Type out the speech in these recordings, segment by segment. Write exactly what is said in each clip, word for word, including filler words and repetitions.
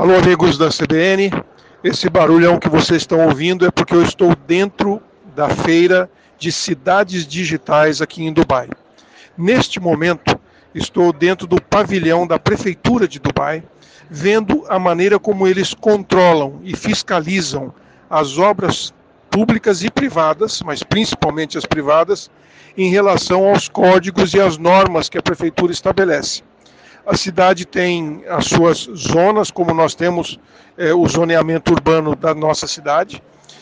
Alô, amigos da C B N. Esse barulhão que vocês estão ouvindo é porque eu estou dentro da feira de cidades digitais aqui em Dubai. Neste momento, estou dentro do pavilhão da Prefeitura de Dubai, vendo a maneira como eles controlam e fiscalizam as obras públicas e privadas, mas principalmente as privadas, em relação aos códigos e às normas que a Prefeitura estabelece. A cidade tem as suas zonas, como nós temos é, o zoneamento urbano da nossa cidade,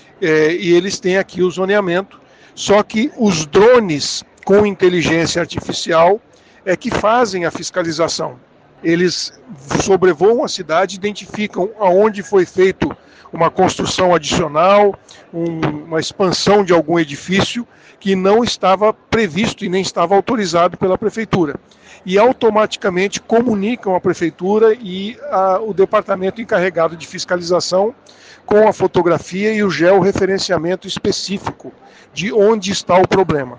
é, e eles têm aqui o zoneamento, só que os drones com inteligência artificial é que fazem a fiscalização. Eles sobrevoam a cidade, identificam aonde foi feito uma construção adicional, um, uma expansão de algum edifício que não estava previsto e nem estava autorizado pela prefeitura. E automaticamente comunicam a prefeitura e a, o departamento encarregado de fiscalização com a fotografia e o georreferenciamento específico de onde está o problema.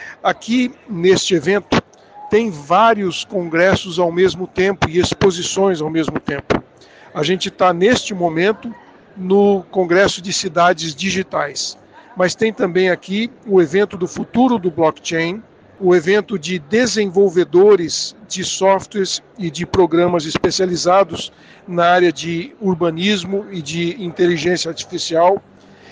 Aqui, neste evento, tem vários congressos ao mesmo tempo e exposições ao mesmo tempo. A gente está, neste momento, no Congresso de Cidades Digitais, mas tem também aqui o evento do futuro do blockchain, o evento de desenvolvedores de softwares e de programas especializados na área de urbanismo e de inteligência artificial.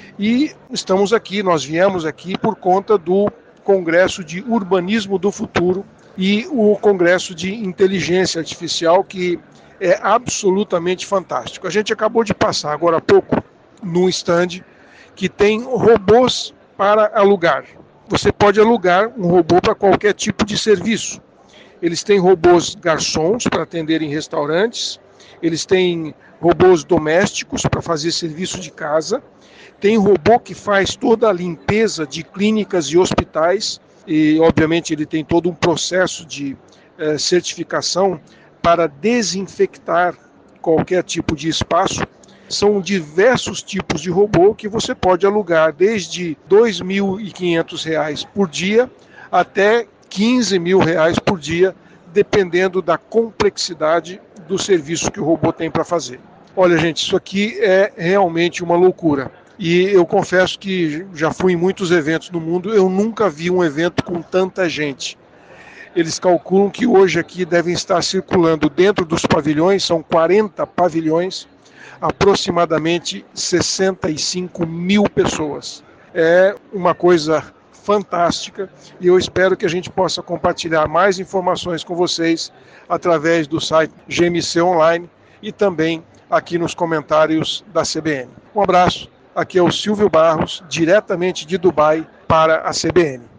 E estamos aqui, nós viemos aqui por conta do Congresso de Urbanismo do Futuro e o Congresso de Inteligência Artificial, que é absolutamente fantástico. A gente acabou de passar agora há pouco num stand que tem robôs para alugar. Você pode alugar um robô para qualquer tipo de serviço. Eles têm robôs garçons para atender em restaurantes, eles têm robôs domésticos para fazer serviço de casa, tem robô que faz toda a limpeza de clínicas e hospitais, e obviamente ele tem todo um processo de eh, certificação para desinfectar qualquer tipo de espaço. São diversos tipos de robô que você pode alugar, desde dois mil e quinhentos reais por dia até quinze mil reais por dia, dependendo da complexidade do serviço que o robô tem para fazer. Olha, gente, isso aqui é realmente uma loucura. E eu confesso que já fui em muitos eventos no mundo, eu nunca vi um evento com tanta gente. Eles calculam que hoje aqui devem estar circulando dentro dos pavilhões, são quarenta pavilhões, aproximadamente sessenta e cinco mil pessoas. É uma coisa fantástica e eu espero que a gente possa compartilhar mais informações com vocês através do site G M C Online e também aqui nos comentários da C B N. Um abraço, aqui é o Silvio Barros, diretamente de Dubai para a C B N.